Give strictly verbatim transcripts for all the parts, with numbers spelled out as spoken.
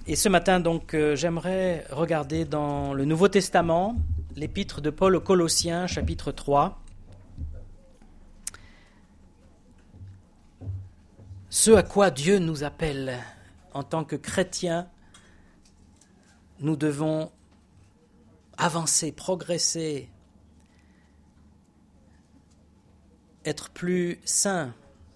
Et ce matin, donc, euh, j'aimerais regarder dans le Nouveau Testament, l'épître de Paul aux Colossiens, chapitre trois. Ce à quoi Dieu nous appelle en tant que chrétiens, nous devons avancer, progresser, être plus saints,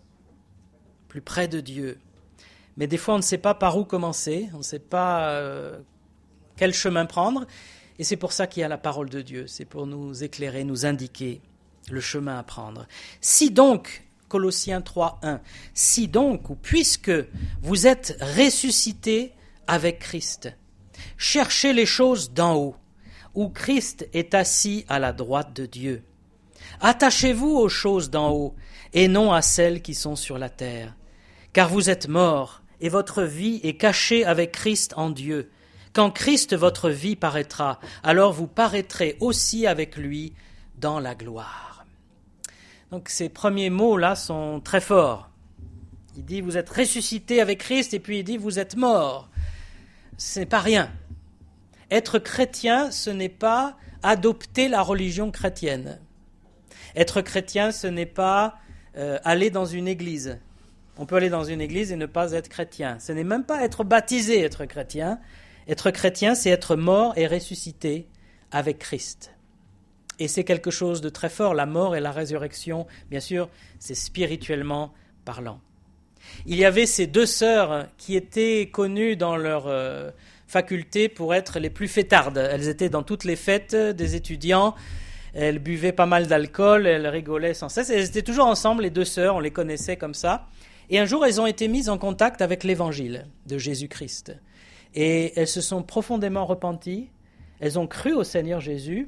plus près de Dieu. Mais des fois, on ne sait pas par où commencer, on ne sait pas euh, quel chemin prendre. Et c'est pour ça qu'il y a la parole de Dieu. C'est pour nous éclairer, nous indiquer le chemin à prendre. Si donc, Colossiens trois, un, si donc, ou puisque vous êtes ressuscités avec Christ, cherchez les choses d'en haut, où Christ est assis à la droite de Dieu. Attachez-vous aux choses d'en haut, et non à celles qui sont sur la terre. Car vous êtes morts, et votre vie est cachée avec Christ en Dieu. Quand Christ, votre vie, paraîtra, alors vous paraîtrez aussi avec lui dans la gloire. Donc ces premiers mots-là sont très forts. Il dit, vous êtes ressuscités avec Christ, et puis il dit, vous êtes morts. Ce n'est pas rien. Être chrétien, ce n'est pas adopter la religion chrétienne. Être chrétien, ce n'est pas euh, aller dans une église. On peut aller dans une église et ne pas être chrétien. Ce n'est même pas être baptisé, être chrétien. Être chrétien, c'est être mort et ressuscité avec Christ. Et c'est quelque chose de très fort. La mort et la résurrection, bien sûr, c'est spirituellement parlant. Il y avait ces deux sœurs qui étaient connues dans leur euh, faculté pour être les plus fêtardes. Elles étaient dans toutes les fêtes des étudiants. Elles buvaient pas mal d'alcool, elles rigolaient sans cesse. Elles étaient toujours ensemble, les deux sœurs, on les connaissait comme ça. Et un jour, elles ont été mises en contact avec l'évangile de Jésus-Christ. Et elles se sont profondément repenties, elles ont cru au Seigneur Jésus,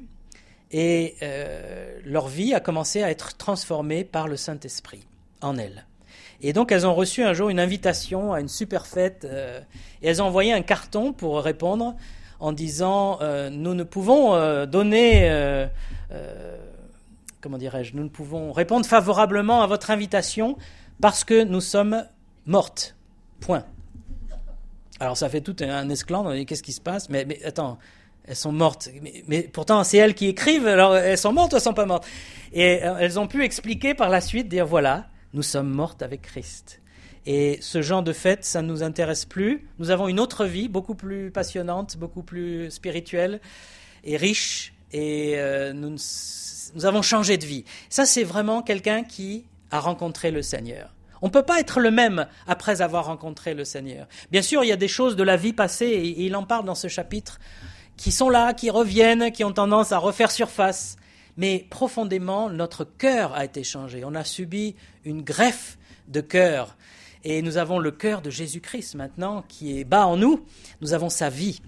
et euh, leur vie a commencé à être transformée par le Saint-Esprit en elles. Et donc, elles ont reçu un jour une invitation à une super fête, euh, et elles ont envoyé un carton pour répondre en disant euh, « Nous ne pouvons euh, donner... Euh, euh, comment dirais-je, nous ne pouvons répondre favorablement à votre invitation parce que nous sommes mortes. Point. » Alors ça fait tout un esclandre, on dit qu'est-ce qui se passe, mais, mais attends, elles sont mortes, mais, mais pourtant c'est elles qui écrivent, alors elles sont mortes ou elles sont pas mortes? Et euh, elles ont pu expliquer par la suite, dire voilà, nous sommes mortes avec Christ. Et ce genre de fête, ça ne nous intéresse plus. Nous avons une autre vie, beaucoup plus passionnante, beaucoup plus spirituelle et riche, et euh, nous, nous avons changé de vie. Ça, c'est vraiment quelqu'un qui a rencontré le Seigneur. On ne peut pas être le même après avoir rencontré le Seigneur. Bien sûr, il y a des choses de la vie passée, et il en parle dans ce chapitre, qui sont là, qui reviennent, qui ont tendance à refaire surface. Mais profondément, notre cœur a été changé. On a subi une greffe de cœur. Et nous avons le cœur de Jésus-Christ maintenant, qui est bas en nous. Nous avons sa vie.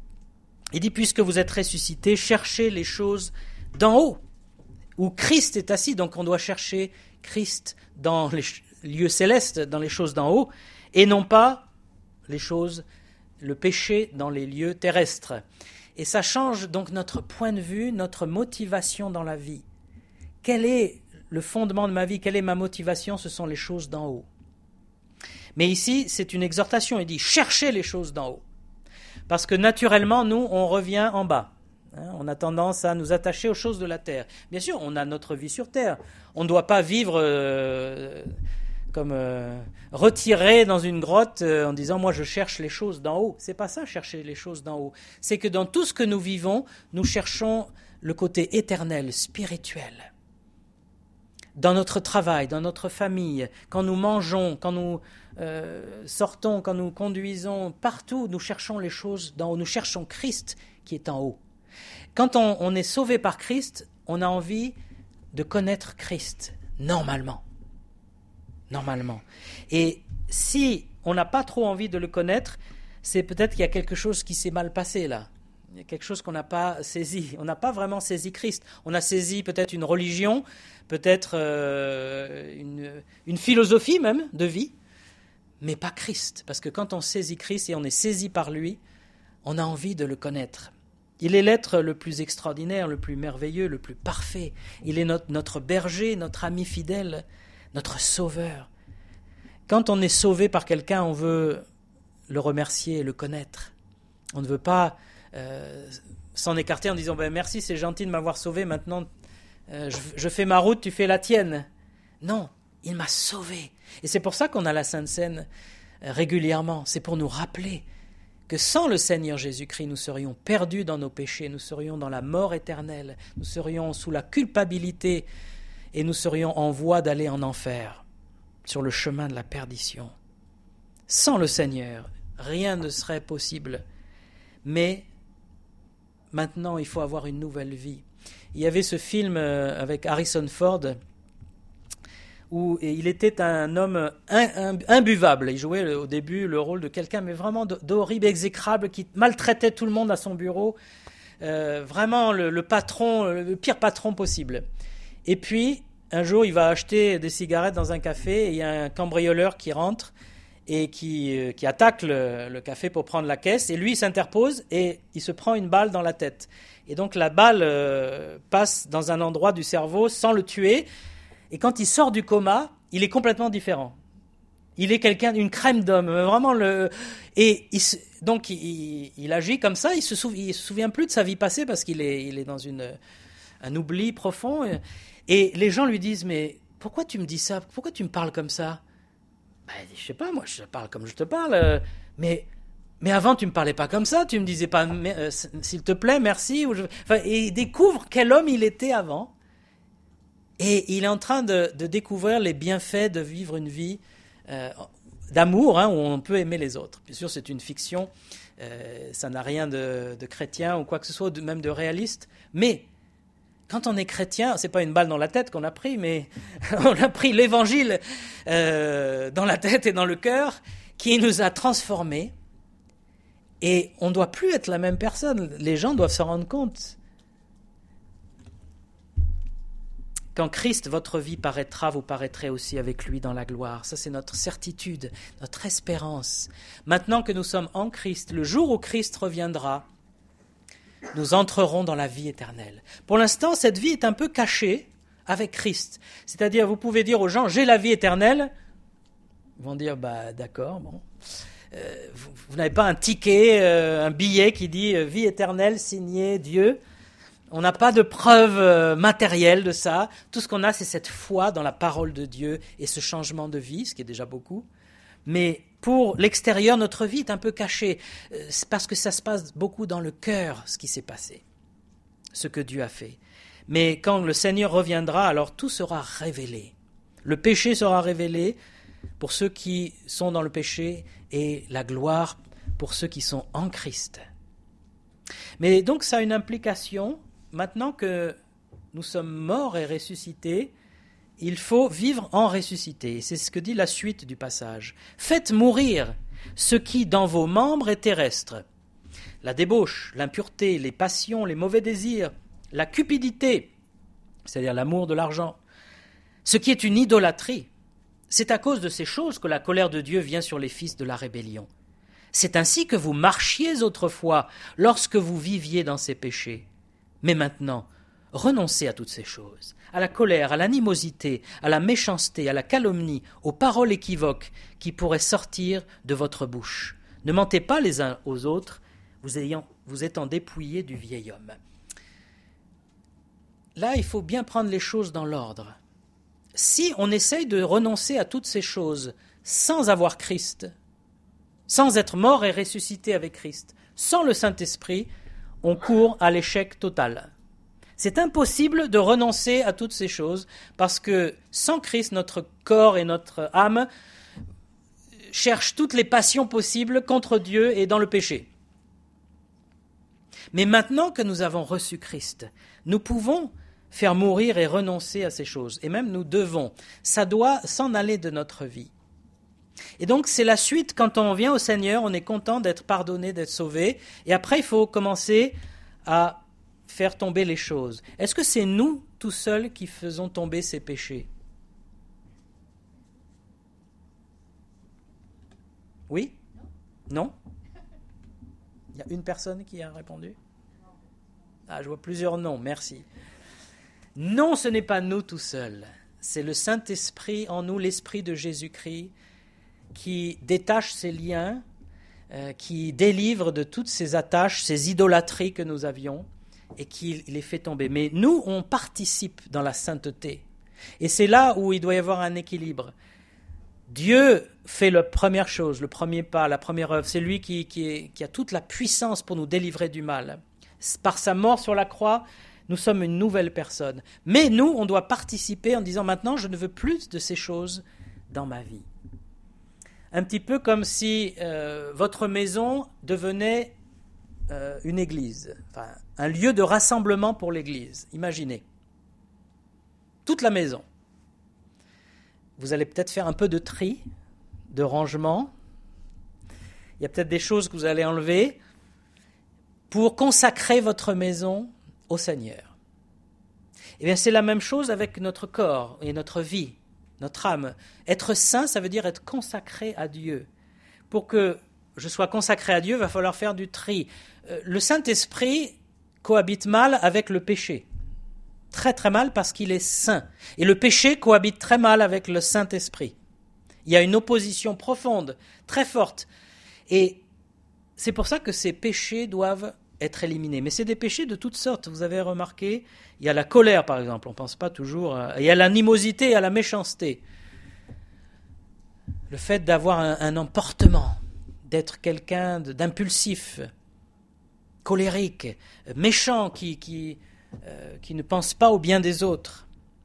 Il dit, puisque vous êtes ressuscités, cherchez les choses d'en haut, où Christ est assis. Donc on doit chercher Christ dans les lieux célestes, dans les choses d'en haut, et non pas les choses, le péché dans les lieux terrestres. Et ça change donc notre point de vue, notre motivation dans la vie. Quel est le fondement de ma vie? Quelle est ma motivation? Ce sont les choses d'en haut. Mais ici, c'est une exhortation. Il dit, cherchez les choses d'en haut. Parce que naturellement, nous, on revient en bas. Hein, on a tendance à nous attacher aux choses de la terre. Bien sûr, on a notre vie sur terre. On ne doit pas vivre euh, comme euh, retiré dans une grotte euh, en disant « moi, je cherche les choses d'en haut ». C'est pas ça, chercher les choses d'en haut. C'est que dans tout ce que nous vivons, nous cherchons le côté éternel, spirituel. Dans notre travail, dans notre famille, quand nous mangeons, quand nous euh, sortons, quand nous conduisons, partout, nous cherchons les choses d'en haut. Nous cherchons Christ qui est en haut. Quand on, on est sauvé par Christ, on a envie de connaître Christ, normalement. Normalement. Et si on n'a pas trop envie de le connaître, c'est peut-être qu'il y a quelque chose qui s'est mal passé là. Il y a quelque chose qu'on n'a pas saisi. On n'a pas vraiment saisi Christ. On a saisi peut-être une religion, peut-être euh, une, une philosophie même de vie, mais pas Christ. Parce que quand on saisit Christ et on est saisi par lui, on a envie de le connaître. Il est l'être le plus extraordinaire, le plus merveilleux, le plus parfait. Il est notre, notre berger, notre ami fidèle, notre sauveur. Quand on est sauvé par quelqu'un, on veut le remercier et le connaître. On ne veut pas euh, s'en écarter en disant ben, « Merci, c'est gentil de m'avoir sauvé, maintenant euh, je, je fais ma route, tu fais la tienne. » Non, il m'a sauvé. Et c'est pour ça qu'on a la Sainte Seine euh, régulièrement. C'est pour nous rappeler que sans le Seigneur Jésus-Christ, nous serions perdus dans nos péchés, nous serions dans la mort éternelle, nous serions sous la culpabilité et nous serions en voie d'aller en enfer, sur le chemin de la perdition. Sans le Seigneur, rien ne serait possible. Mais maintenant, il faut avoir une nouvelle vie. Il y avait ce film avec Harrison Ford où il était un homme imbuvable. Il jouait au début le rôle de quelqu'un, mais vraiment d'horrible, exécrable, qui maltraitait tout le monde à son bureau. Euh, vraiment le, le patron, le pire patron possible. Et puis, un jour, il va acheter des cigarettes dans un café et il y a un cambrioleur qui rentre et qui, qui attaque le, le café pour prendre la caisse. Et lui, il s'interpose et il se prend une balle dans la tête. Et donc, la balle euh, passe dans un endroit du cerveau sans le tuer. Et quand il sort du coma, il est complètement différent. Il est quelqu'un, une crème d'homme, vraiment le. Et il, donc il, il agit comme ça. Il se souvient, il se souvient plus de sa vie passée parce qu'il est, il est dans une, un oubli profond. Et les gens lui disent mais pourquoi tu me dis ça? Pourquoi tu me parles comme ça? Ben, je sais pas, moi je te parle comme je te parle. Mais mais avant tu me parlais pas comme ça. Tu me disais pas euh, s'il te plaît, merci. Ou je... enfin, et il découvre quel homme il était avant. Et il est en train de, de découvrir les bienfaits de vivre une vie euh, d'amour, hein, où on peut aimer les autres. Bien sûr, c'est une fiction, euh, ça n'a rien de, de chrétien ou quoi que ce soit, de, même de réaliste. Mais quand on est chrétien, c'est pas une balle dans la tête qu'on a pris, mais on a pris l'évangile euh, dans la tête et dans le cœur, qui nous a transformés. Et on ne doit plus être la même personne. Les gens doivent se rendre compte. Quand Christ, votre vie, paraîtra, vous paraîtrez aussi avec lui dans la gloire. Ça, c'est notre certitude, notre espérance. Maintenant que nous sommes en Christ, le jour où Christ reviendra, nous entrerons dans la vie éternelle. Pour l'instant, cette vie est un peu cachée avec Christ. C'est-à-dire, vous pouvez dire aux gens, j'ai la vie éternelle. Ils vont dire, bah d'accord, bon. Euh, vous, vous n'avez pas un ticket, euh, un billet qui dit euh, vie éternelle signé Dieu. On n'a pas de preuve euh, matérielle de ça. Tout ce qu'on a, c'est cette foi dans la parole de Dieu et ce changement de vie, ce qui est déjà beaucoup. Mais pour l'extérieur, notre vie est un peu cachée. Euh, c'est parce que ça se passe beaucoup dans le cœur, ce qui s'est passé, ce que Dieu a fait. Mais quand le Seigneur reviendra, alors tout sera révélé. Le péché sera révélé pour ceux qui sont dans le péché et la gloire pour ceux qui sont en Christ. Mais donc ça a une implication. Maintenant que nous sommes morts et ressuscités, il faut vivre en ressuscité. C'est ce que dit la suite du passage. Faites mourir ce qui dans vos membres est terrestre. La débauche, l'impureté, les passions, les mauvais désirs, la cupidité, c'est-à-dire l'amour de l'argent, ce qui est une idolâtrie. C'est à cause de ces choses que la colère de Dieu vient sur les fils de la rébellion. C'est ainsi que vous marchiez autrefois lorsque vous viviez dans ces péchés. Mais maintenant, renoncez à toutes ces choses, à la colère, à l'animosité, à la méchanceté, à la calomnie, aux paroles équivoques qui pourraient sortir de votre bouche. Ne mentez pas les uns aux autres, vous, ayant, vous étant dépouillés du vieil homme. Là, il faut bien prendre les choses dans l'ordre. Si on essaye de renoncer à toutes ces choses sans avoir Christ, sans être mort et ressuscité avec Christ, sans le Saint-Esprit, on court à l'échec total. C'est impossible de renoncer à toutes ces choses parce que sans Christ, notre corps et notre âme cherchent toutes les passions possibles contre Dieu et dans le péché. Mais maintenant que nous avons reçu Christ, nous pouvons faire mourir et renoncer à ces choses. Et même nous devons. Ça doit s'en aller de notre vie. Et donc c'est la suite, quand on vient au Seigneur, on est content d'être pardonné, d'être sauvé, et après il faut commencer à faire tomber les choses. Est-ce que c'est nous, tout seuls, qui faisons tomber ces péchés? Oui? Non? Il y a une personne qui a répondu? Ah, je vois plusieurs noms, merci. Non, ce n'est pas nous tout seuls, c'est le Saint-Esprit en nous, l'Esprit de Jésus-Christ, qui détache ces liens, euh, qui délivre de toutes ces attaches, ces idolâtries que nous avions, et qui les fait tomber. Mais nous, on participe dans la sainteté. Et c'est là où il doit y avoir un équilibre. Dieu fait la première chose, le premier pas, la première œuvre. C'est lui qui, qui, est, qui a toute la puissance pour nous délivrer du mal. Par sa mort sur la croix, nous sommes une nouvelle personne. Mais nous, on doit participer en disant maintenant, je ne veux plus de ces choses dans ma vie. Un petit peu comme si euh, votre maison devenait euh, une église, enfin, un lieu de rassemblement pour l'église. Imaginez. Toute la maison. Vous allez peut-être faire un peu de tri, de rangement. Il y a peut-être des choses que vous allez enlever pour consacrer votre maison au Seigneur. Eh bien, c'est la même chose avec notre corps et notre vie, notre âme. Être saint, ça veut dire être consacré à Dieu. Pour que je sois consacré à Dieu, il va falloir faire du tri. Le Saint-Esprit cohabite mal avec le péché. Très très mal parce qu'il est saint. Et le péché cohabite très mal avec le Saint-Esprit. Il y a une opposition profonde, très forte. Et c'est pour ça que ces péchés doivent être éliminés. Mais c'est des péchés de toutes sortes. Vous avez remarqué, il y a la colère par exemple, on ne pense pas toujours. À... Il y a l'animosité et à la méchanceté. Le fait d'avoir un, un emportement, d'être quelqu'un d'impulsif, colérique, méchant, qui... qui Euh, qui ne pense pas au bien des autres.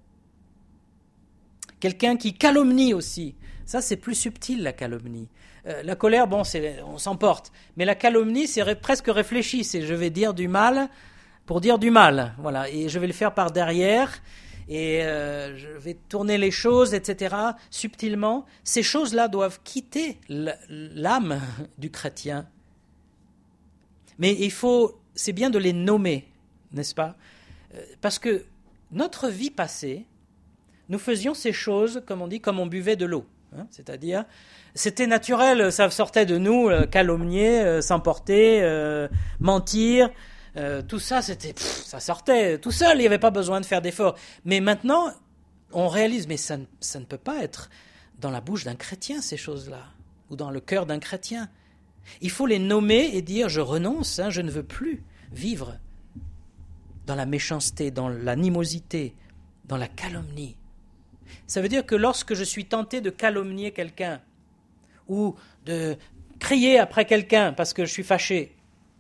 Quelqu'un qui calomnie aussi. Ça, c'est plus subtil, la calomnie. Euh, la colère, bon, c'est, on s'emporte. Mais la calomnie, c'est ré- presque réfléchi. C'est je vais dire du mal pour dire du mal. Voilà. Et je vais le faire par derrière. Et euh, je vais tourner les choses, et cetera, subtilement. Ces choses-là doivent quitter l'âme du chrétien. Mais il faut, c'est bien de les nommer, n'est-ce pas ? Parce que notre vie passée, nous faisions ces choses, comme on dit, comme on buvait de l'eau. Hein, c'est-à-dire, c'était naturel, ça sortait de nous, euh, calomnier, euh, s'emporter, euh, mentir, euh, tout ça, c'était, pff, ça sortait tout seul, il n'y avait pas besoin de faire d'efforts. Mais maintenant, on réalise, mais ça, ça ne peut pas être dans la bouche d'un chrétien, ces choses-là, ou dans le cœur d'un chrétien. Il faut les nommer et dire, je renonce, hein, je ne veux plus vivre dans la méchanceté, dans l'animosité, dans la calomnie. Ça veut dire que lorsque je suis tenté de calomnier quelqu'un ou de crier après quelqu'un parce que je suis fâché,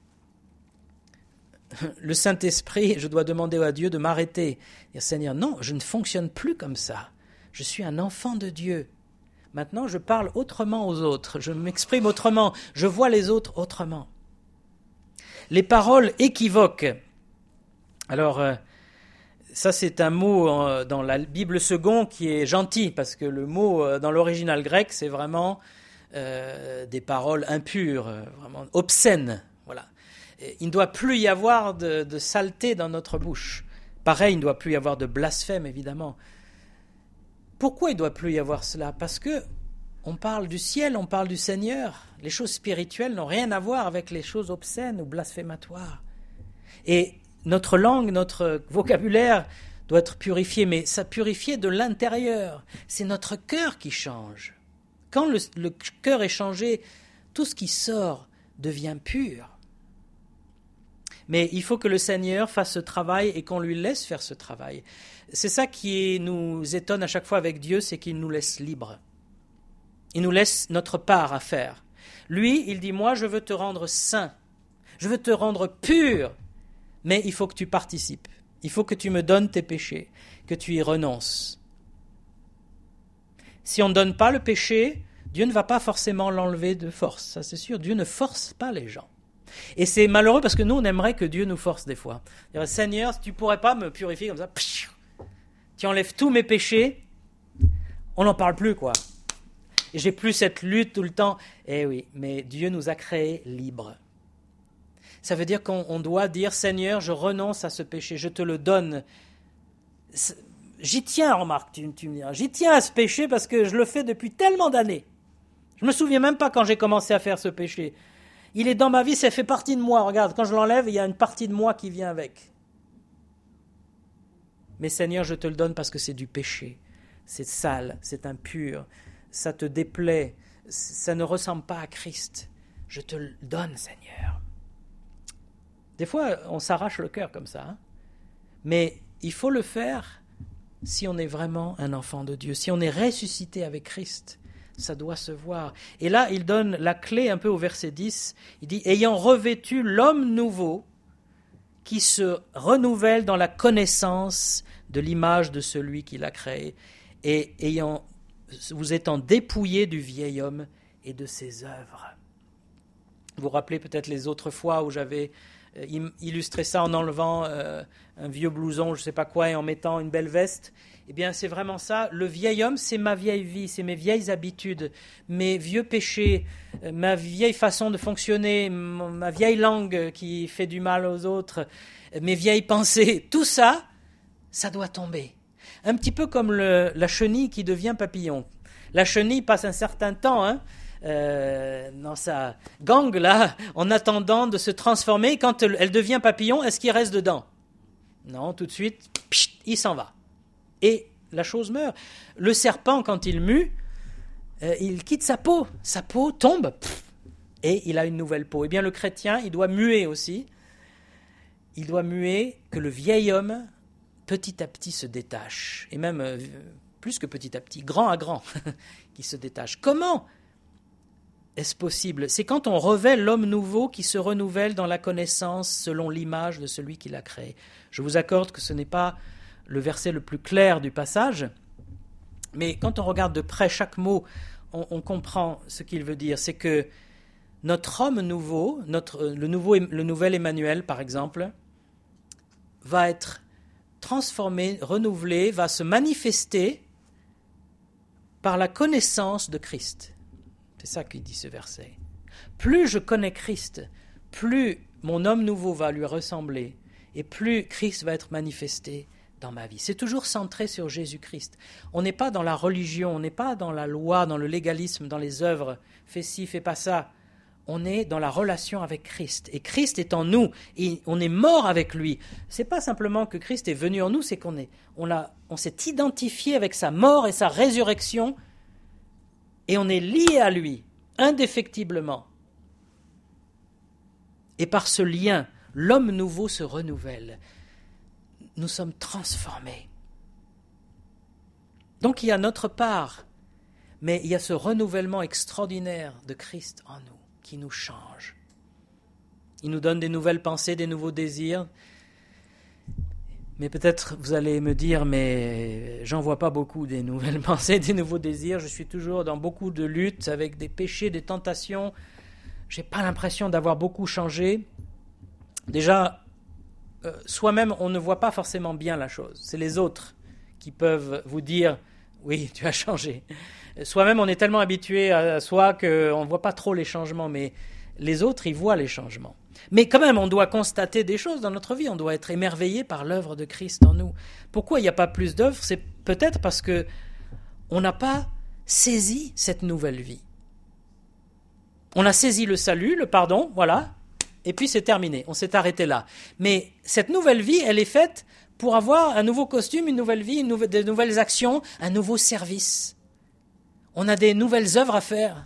le Saint-Esprit, je dois demander à Dieu de m'arrêter. Dire, Seigneur, non, je ne fonctionne plus comme ça. Je suis un enfant de Dieu. Maintenant, je parle autrement aux autres. Je m'exprime autrement. Je vois les autres autrement. Les paroles équivoques. Alors, euh, ça c'est un mot euh, dans la Bible seconde qui est gentil, parce que le mot euh, dans l'original grec, c'est vraiment euh, des paroles impures, euh, vraiment obscènes. Voilà. Et il ne doit plus y avoir de, de saleté dans notre bouche. Pareil, il ne doit plus y avoir de blasphème, évidemment. Pourquoi il ne doit plus y avoir cela ? Parce que on parle du ciel, on parle du Seigneur. Les choses spirituelles n'ont rien à voir avec les choses obscènes ou blasphématoires. Et notre langue, notre vocabulaire doit être purifié, mais ça purifié de l'intérieur. C'est notre cœur qui change. Quand le, le cœur est changé, tout ce qui sort devient pur. Mais il faut que le Seigneur fasse ce travail et qu'on lui laisse faire ce travail. C'est ça qui nous étonne à chaque fois avec Dieu, c'est qu'il nous laisse libres. Il nous laisse notre part à faire. Lui, il dit, moi je veux te rendre saint, je veux te rendre pur. Mais il faut que tu participes. Il faut que tu me donnes tes péchés, que tu y renonces. Si on ne donne pas le péché, Dieu ne va pas forcément l'enlever de force. Ça, c'est sûr. Dieu ne force pas les gens. Et c'est malheureux parce que nous, on aimerait que Dieu nous force des fois. Dire, Seigneur, si tu ne pourrais pas me purifier comme ça, tu enlèves tous mes péchés, on n'en parle plus, quoi. Et j'ai plus cette lutte tout le temps. Eh oui, mais Dieu nous a créés libres. Ça veut dire qu'on doit dire, Seigneur, je renonce à ce péché, je te le donne. J'y tiens, remarque, tu, tu me diras, j'y tiens à ce péché parce que je le fais depuis tellement d'années. Je ne me souviens même pas quand j'ai commencé à faire ce péché. Il est dans ma vie, ça fait partie de moi. Regarde, quand je l'enlève, il y a une partie de moi qui vient avec. Mais Seigneur, je te le donne parce que c'est du péché. C'est sale, c'est impur, ça te déplaît, ça ne ressemble pas à Christ. je te le donne, Seigneur. Des fois, on s'arrache le cœur comme ça, hein? Mais il faut le faire si on est vraiment un enfant de Dieu, si on est ressuscité avec Christ. Ça doit se voir. Et là, il donne la clé un peu au verset dix. Il dit « Ayant revêtu l'homme nouveau qui se renouvelle dans la connaissance de l'image de celui qui l'a créé, et ayant, vous étant dépouillé du vieil homme et de ses œuvres. » Vous vous rappelez peut-être les autres fois où j'avais illustré ça en enlevant euh, un vieux blouson, je ne sais pas quoi, et en mettant une belle veste. Eh bien, c'est vraiment ça. Le vieil homme, c'est ma vieille vie, c'est mes vieilles habitudes, mes vieux péchés, ma vieille façon de fonctionner, ma vieille langue qui fait du mal aux autres, mes vieilles pensées. Tout ça, ça doit tomber. Un petit peu comme le, la chenille qui devient papillon. La chenille passe un certain temps, hein, euh, dans sa gangue, là, en attendant de se transformer. Quand elle, elle devient papillon, est-ce qu'il reste dedans? Non, tout de suite, pchit, il s'en va. Et la chose meurt. Le serpent, quand il mue, euh, il quitte sa peau. Sa peau tombe, pff, et il a une nouvelle peau. Eh bien, le chrétien, il doit muer aussi. Il doit muer que le vieil homme, petit à petit, se détache. Et même, euh, plus que petit à petit, grand à grand, qui se détache. Comment est-ce possible? C'est quand on revêt l'homme nouveau qui se renouvelle dans la connaissance selon l'image de celui qui l'a créé. Je vous accorde que ce n'est pas le verset le plus clair du passage, mais quand on regarde de près chaque mot, on, on comprend ce qu'il veut dire. C'est que notre homme nouveau, notre, le, nouveau, le nouvel Emmanuel par exemple, va être transformé, renouvelé, va se manifester par la connaissance de Christ. C'est ça qu'il dit ce verset. Plus je connais Christ, plus mon homme nouveau va lui ressembler et plus Christ va être manifesté dans ma vie. C'est toujours centré sur Jésus-Christ. On n'est pas dans la religion, on n'est pas dans la loi, dans le légalisme, dans les œuvres. Fais ci, fais pas ça. On est dans la relation avec Christ. Et Christ est en nous. Et on est mort avec lui. C'est pas simplement que Christ est venu en nous, c'est qu'on est, on a, on s'est identifié avec sa mort et sa résurrection. Et on est lié à lui, indéfectiblement. Et par ce lien, l'homme nouveau se renouvelle. Nous sommes transformés. Donc il y a notre part, mais il y a ce renouvellement extraordinaire de Christ en nous, qui nous change. Il nous donne des nouvelles pensées, des nouveaux désirs. Mais peut-être vous allez me dire, mais j'en vois pas beaucoup des nouvelles pensées, des nouveaux désirs. Je suis toujours dans beaucoup de luttes avec des péchés, des tentations. Je n'ai pas l'impression d'avoir beaucoup changé. Déjà, euh, soi-même, on ne voit pas forcément bien la chose. C'est les autres qui peuvent vous dire, oui, tu as changé. Soi-même, on est tellement habitué à soi qu'on ne voit pas trop les changements, mais les autres, ils voient les changements. Mais quand même, on doit constater des choses dans notre vie, on doit être émerveillé par l'œuvre de Christ en nous. Pourquoi il n'y a pas plus d'œuvres? C'est peut-être parce qu'on n'a pas saisi cette nouvelle vie. On a saisi le salut, le pardon, voilà, et puis c'est terminé, on s'est arrêté là. Mais cette nouvelle vie, elle est faite pour avoir un nouveau costume, une nouvelle vie, une nouvelle, de nouvelles actions, un nouveau service. On a des nouvelles œuvres à faire.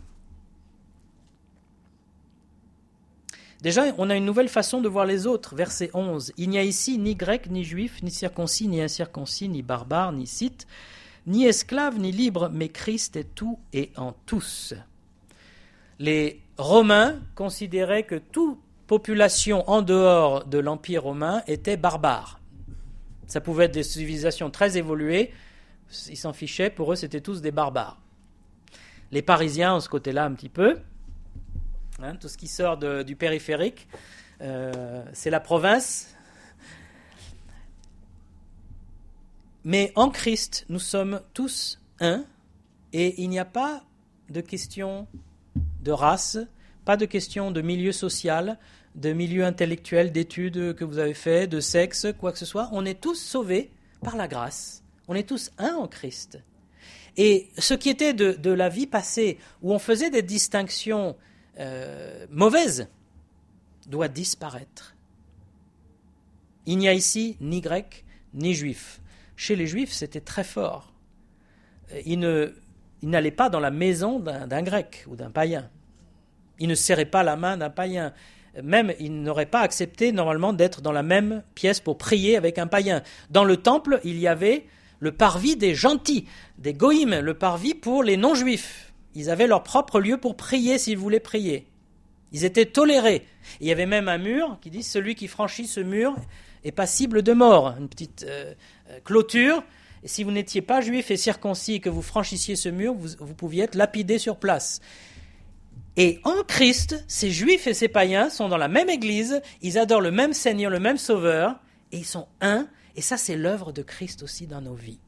Déjà, on a une nouvelle façon de voir les autres. Verset onze. Il n'y a ici ni grec, ni juif, ni circoncis, ni incirconcis, ni barbare, ni scythe, ni esclave, ni libre, mais Christ est tout et en tous. Les Romains considéraient que toute population en dehors de l'Empire romain était barbare. Ça pouvait être des civilisations très évoluées, ils s'en fichaient, pour eux c'était tous des barbares. Les Parisiens ont ce côté-là un petit peu. Hein, tout ce qui sort de, du périphérique, euh, c'est la province. Mais en Christ, nous sommes tous un, et il n'y a pas de question de race, pas de question de milieu social, de milieu intellectuel, d'études que vous avez fait, de sexe, quoi que ce soit. On est tous sauvés par la grâce. On est tous un en Christ. Et ce qui était de, de la vie passée, où on faisait des distinctions Euh, mauvaise, doit disparaître. Il n'y a ici ni grec, ni juif. Chez les juifs, c'était très fort. Ils, ne, ils n'allaient pas dans la maison d'un, d'un grec ou d'un païen. Il ne serrait pas la main d'un païen. Même, il n'aurait pas accepté normalement d'être dans la même pièce pour prier avec un païen. Dans le temple, il y avait le parvis des gentils, des goïms, le parvis pour les non-juifs. Ils avaient leur propre lieu pour prier s'ils voulaient prier. Ils étaient tolérés. Et il y avait même un mur qui dit « Celui qui franchit ce mur est passible de mort ». Une petite euh, clôture. Et si vous n'étiez pas juif et circoncis et que vous franchissiez ce mur, vous, vous pouviez être lapidé sur place. Et en Christ, ces juifs et ces païens sont dans la même église, ils adorent le même Seigneur, le même Sauveur, et ils sont un, et ça c'est l'œuvre de Christ aussi dans nos vies.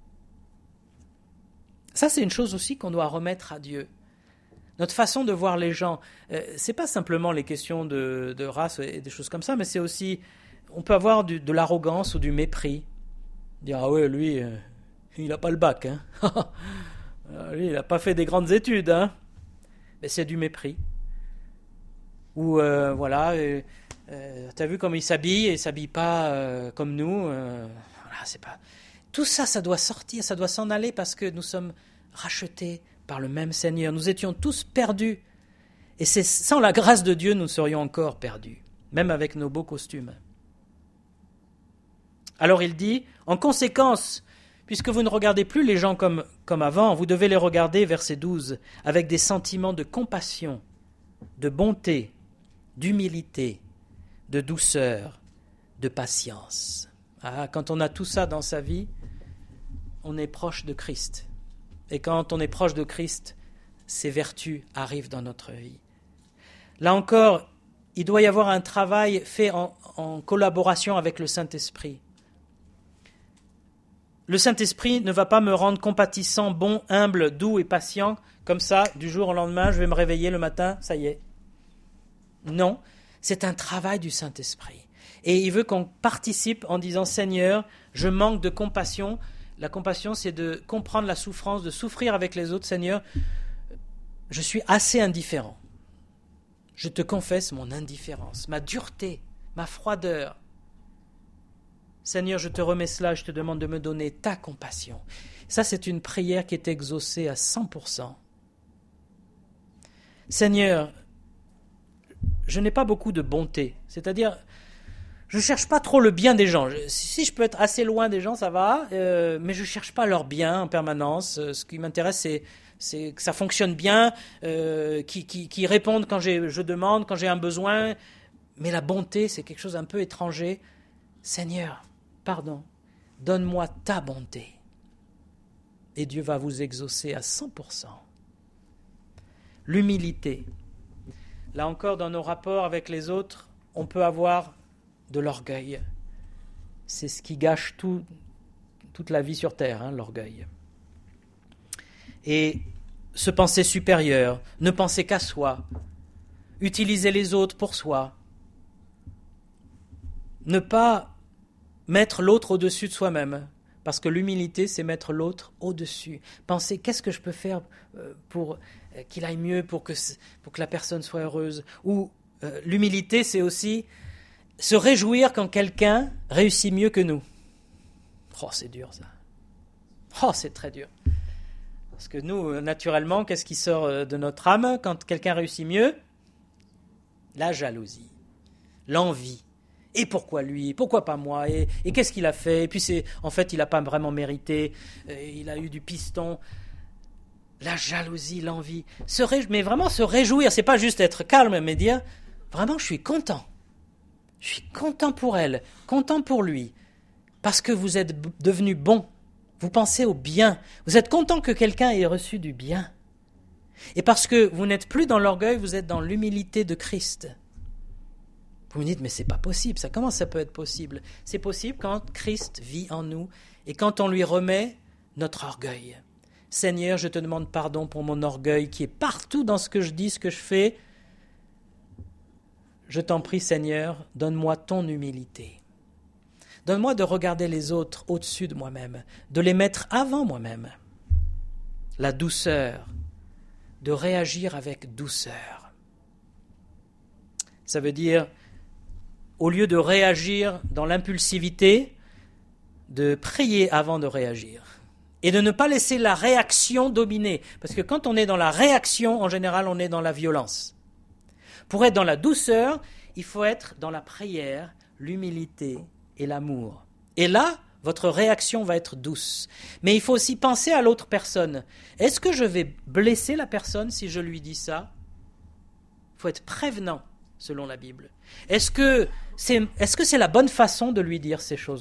Ça c'est une chose aussi qu'on doit remettre à Dieu. Notre façon de voir les gens, euh, c'est pas simplement les questions de, de race et des choses comme ça, mais c'est aussi, on peut avoir du, de l'arrogance ou du mépris. Dire, ah ouais, lui, euh, il n'a pas le bac, hein. Lui, il n'a pas fait des grandes études, hein. Mais c'est du mépris. Ou, euh, voilà, euh, euh, t'as vu comme il s'habille, et il ne s'habille pas euh, comme nous. Euh, voilà, c'est pas... Tout ça, ça doit sortir, ça doit s'en aller parce que nous sommes rachetés par le même Seigneur. Nous étions tous perdus. Et c'est sans la grâce de Dieu, nous serions encore perdus, même avec nos beaux costumes. Alors il dit, en conséquence, puisque vous ne regardez plus les gens comme, comme avant, vous devez les regarder, verset douze, avec des sentiments de compassion, de bonté, d'humilité, de douceur, de patience. Ah, quand on a tout ça dans sa vie, on est proche de Christ. Et quand on est proche de Christ, ces vertus arrivent dans notre vie. Là encore, il doit y avoir un travail fait en, en collaboration avec le Saint-Esprit. Le Saint-Esprit ne va pas me rendre compatissant, bon, humble, doux et patient, comme ça, du jour au lendemain, je vais me réveiller le matin, ça y est. Non, c'est un travail du Saint-Esprit. Et il veut qu'on participe en disant « Seigneur, je manque de compassion ». La compassion, c'est de comprendre la souffrance, de souffrir avec les autres. Seigneur, je suis assez indifférent. Je te confesse mon indifférence, ma dureté, ma froideur. Seigneur, je te remets cela, je te demande de me donner ta compassion. Ça, c'est une prière qui est exaucée à cent pour cent. Seigneur, je n'ai pas beaucoup de bonté, c'est-à-dire, je ne cherche pas trop le bien des gens. Si je peux être assez loin des gens, ça va, euh, mais je ne cherche pas leur bien en permanence. Ce qui m'intéresse, c'est, c'est que ça fonctionne bien, euh, qu'ils qui, qui répondent quand j'ai, je demande, quand j'ai un besoin. Mais la bonté, c'est quelque chose un peu étranger. Seigneur, pardon, donne-moi ta bonté. Et Dieu va vous exaucer à cent pour cent. L'humilité. Là encore, dans nos rapports avec les autres, on peut avoir de l'orgueil. C'est ce qui gâche tout, toute la vie sur terre, hein, l'orgueil. Et se penser supérieur, ne penser qu'à soi, utiliser les autres pour soi, ne pas mettre l'autre au-dessus de soi-même, parce que l'humilité, c'est mettre l'autre au-dessus. Penser, qu'est-ce que je peux faire pour qu'il aille mieux, pour que, pour que la personne soit heureuse. Ou euh, l'humilité, c'est aussi se réjouir quand quelqu'un réussit mieux que nous. Oh, c'est dur ça. Oh, c'est très dur. Parce que nous, naturellement, qu'est-ce qui sort de notre âme quand quelqu'un réussit mieux ? La jalousie, l'envie. Et pourquoi lui ? Pourquoi pas moi ? Et, et qu'est-ce qu'il a fait ? Et puis, c'est, en fait, il n'a pas vraiment mérité. Il a eu du piston. La jalousie, l'envie. Se ré... Mais vraiment se réjouir. C'est pas juste être calme, mais dire, vraiment, je suis content. Je suis content pour elle, content pour lui. Parce que vous êtes devenu bon. Vous pensez au bien. Vous êtes content que quelqu'un ait reçu du bien. Et parce que vous n'êtes plus dans l'orgueil, vous êtes dans l'humilité de Christ. Vous me dites, mais c'est pas possible, ça, comment ça peut être possible ? C'est possible quand Christ vit en nous et quand on lui remet notre orgueil. Seigneur, je te demande pardon pour mon orgueil qui est partout dans ce que je dis, ce que je fais. Je t'en prie, Seigneur, donne-moi ton humilité. Donne-moi de regarder les autres au-dessus de moi-même, de les mettre avant moi-même. La douceur, de réagir avec douceur. Ça veut dire, au lieu de réagir dans l'impulsivité, de prier avant de réagir. Et de ne pas laisser la réaction dominer. Parce que quand on est dans la réaction, en général, on est dans la violence. Pour être dans la douceur, il faut être dans la prière, l'humilité et l'amour. Et là, votre réaction va être douce. Mais il faut aussi penser à l'autre personne. Est-ce que je vais blesser la personne si je lui dis ça ? Il faut être prévenant, selon la Bible. Est-ce que c'est, est-ce que c'est la bonne façon de lui dire ces choses-là ?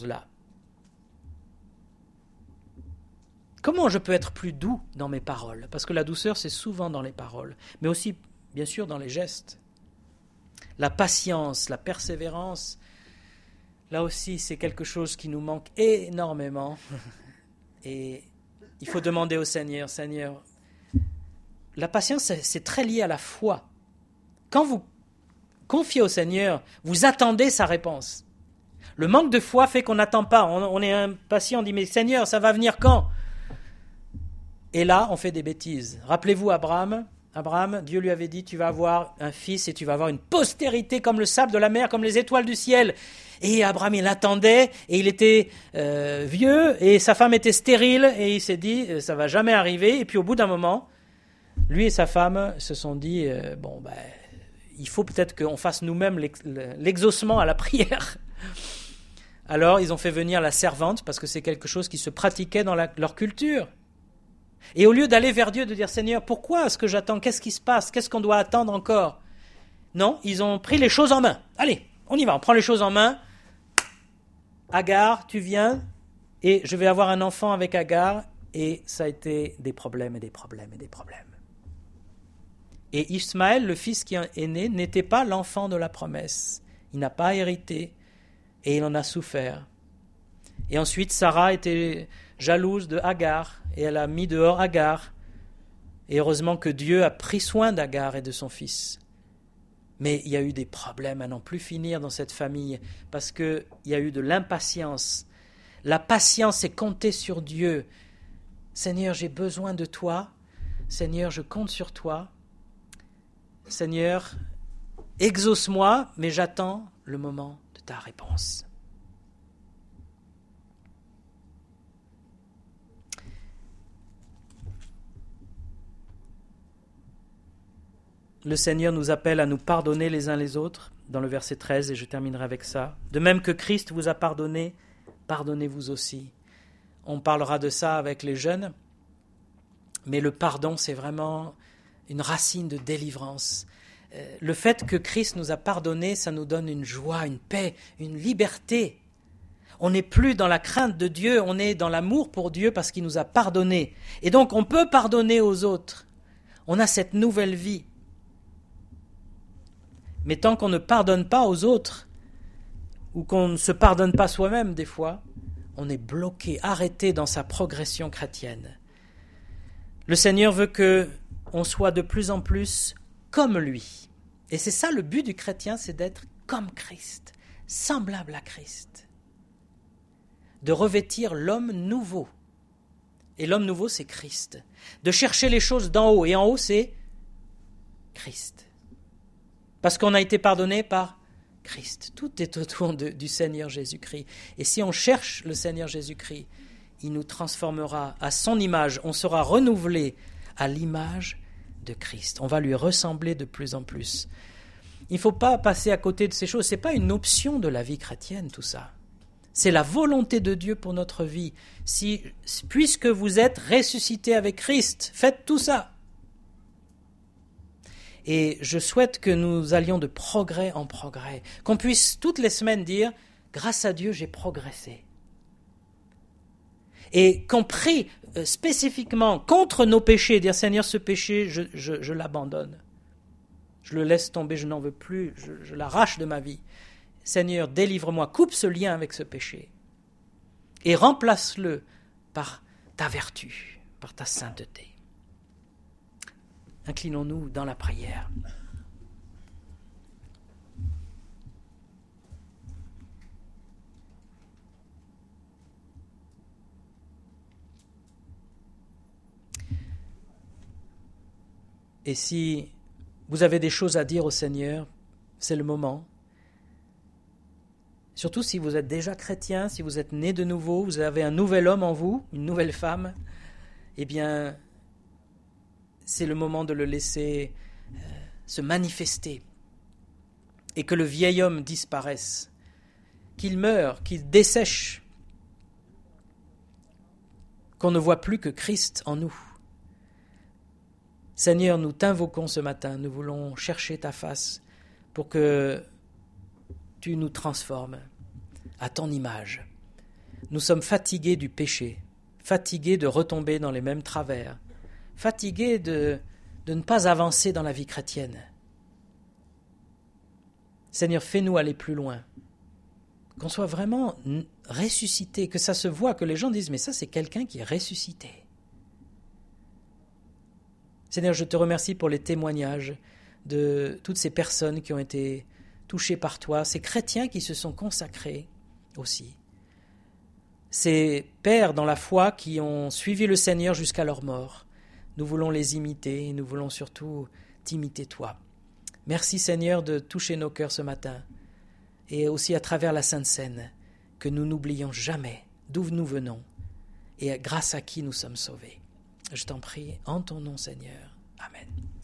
Comment je peux être plus doux dans mes paroles ? Parce que la douceur, c'est souvent dans les paroles, mais aussi, bien sûr, dans les gestes. La patience, la persévérance, là aussi, c'est quelque chose qui nous manque énormément. Et il faut demander au Seigneur, Seigneur, la patience, c'est, c'est très lié à la foi. Quand vous confiez au Seigneur, vous attendez sa réponse. Le manque de foi fait qu'on n'attend pas. On, on est impatient, on dit, mais Seigneur, ça va venir quand ? Et là, on fait des bêtises. Rappelez-vous Abraham. Abraham, Dieu lui avait dit, tu vas avoir un fils et tu vas avoir une postérité comme le sable de la mer, comme les étoiles du ciel. Et Abraham, il attendait et il était euh, vieux et sa femme était stérile et il s'est dit, ça va jamais arriver. Et puis au bout d'un moment, lui et sa femme se sont dit, euh, bon, ben, il faut peut-être qu'on fasse nous-mêmes l'ex- l'exaucement à la prière. Alors, ils ont fait venir la servante parce que c'est quelque chose qui se pratiquait dans la, leur culture. Et au lieu d'aller vers Dieu, de dire « Seigneur, pourquoi est-ce que j'attends ? Qu'est-ce qui se passe ? Qu'est-ce qu'on doit attendre encore ?» Non, ils ont pris les choses en main. Allez, on y va, on prend les choses en main. Agar, tu viens et je vais avoir un enfant avec Agar. Et ça a été des problèmes et des problèmes et des problèmes. Et Ismaël, le fils qui est né, n'était pas l'enfant de la promesse. Il n'a pas hérité et il en a souffert. Et ensuite, Sarah était jalouse de Agar et elle a mis dehors Agar. Et heureusement que Dieu a pris soin d'Agar et de son fils. Mais il y a eu des problèmes à n'en plus finir dans cette famille parce qu'il y a eu de l'impatience. La patience, c'est compter sur Dieu. Seigneur, j'ai besoin de toi. Seigneur, je compte sur toi. Seigneur, exauce-moi, mais j'attends le moment de ta réponse. Le Seigneur nous appelle à nous pardonner les uns les autres, dans le verset treize, et je terminerai avec ça. De même que Christ vous a pardonné, pardonnez-vous aussi. On parlera de ça avec les jeunes, mais le pardon, c'est vraiment une racine de délivrance. Le fait que Christ nous a pardonné, ça nous donne une joie, une paix, une liberté. On n'est plus dans la crainte de Dieu, on est dans l'amour pour Dieu parce qu'il nous a pardonné. Et donc, on peut pardonner aux autres. On a cette nouvelle vie. Mais tant qu'on ne pardonne pas aux autres, ou qu'on ne se pardonne pas soi-même des fois, on est bloqué, arrêté dans sa progression chrétienne. Le Seigneur veut qu'on soit de plus en plus comme lui. Et c'est ça le but du chrétien, c'est d'être comme Christ, semblable à Christ. De revêtir l'homme nouveau. Et l'homme nouveau, c'est Christ. De chercher les choses d'en haut. Et en haut, c'est Christ. Parce qu'on a été pardonné par Christ. Tout est autour de, du Seigneur Jésus-Christ. Et si on cherche le Seigneur Jésus-Christ, il nous transformera à son image. On sera renouvelé à l'image de Christ. On va lui ressembler de plus en plus. Il ne faut pas passer à côté de ces choses. Ce n'est pas une option de la vie chrétienne, tout ça. C'est la volonté de Dieu pour notre vie. Si, puisque vous êtes ressuscités avec Christ, faites tout ça. Et je souhaite que nous allions de progrès en progrès, qu'on puisse toutes les semaines dire « Grâce à Dieu, j'ai progressé ». Et qu'on prie spécifiquement contre nos péchés, dire « Seigneur, ce péché, je, je, je l'abandonne. Je le laisse tomber, je n'en veux plus, je, je l'arrache de ma vie. Seigneur, délivre-moi, coupe ce lien avec ce péché et remplace-le par ta vertu, par ta sainteté. » Inclinons-nous dans la prière. Et si vous avez des choses à dire au Seigneur, c'est le moment. Surtout si vous êtes déjà chrétien, si vous êtes né de nouveau, vous avez un nouvel homme en vous, une nouvelle femme, eh bien, c'est le moment de le laisser euh, se manifester et que le vieil homme disparaisse, qu'il meure, qu'il dessèche, qu'on ne voit plus que Christ en nous. Seigneur, nous t'invoquons ce matin, nous voulons chercher ta face pour que tu nous transformes à ton image. Nous sommes fatigués du péché, fatigués de retomber dans les mêmes travers, fatigués de, de ne pas avancer dans la vie chrétienne. Seigneur, fais-nous aller plus loin, qu'on soit vraiment ressuscité, que ça se voit, que les gens disent « mais ça c'est quelqu'un qui est ressuscité ». Seigneur, je te remercie pour les témoignages de toutes ces personnes qui ont été touchées par toi, ces chrétiens qui se sont consacrés aussi, ces pères dans la foi qui ont suivi le Seigneur jusqu'à leur mort. Nous voulons les imiter et nous voulons surtout t'imiter toi. Merci Seigneur de toucher nos cœurs ce matin et aussi à travers la Sainte Seine, que nous n'oublions jamais d'où nous venons et grâce à qui nous sommes sauvés. Je t'en prie, en ton nom Seigneur. Amen.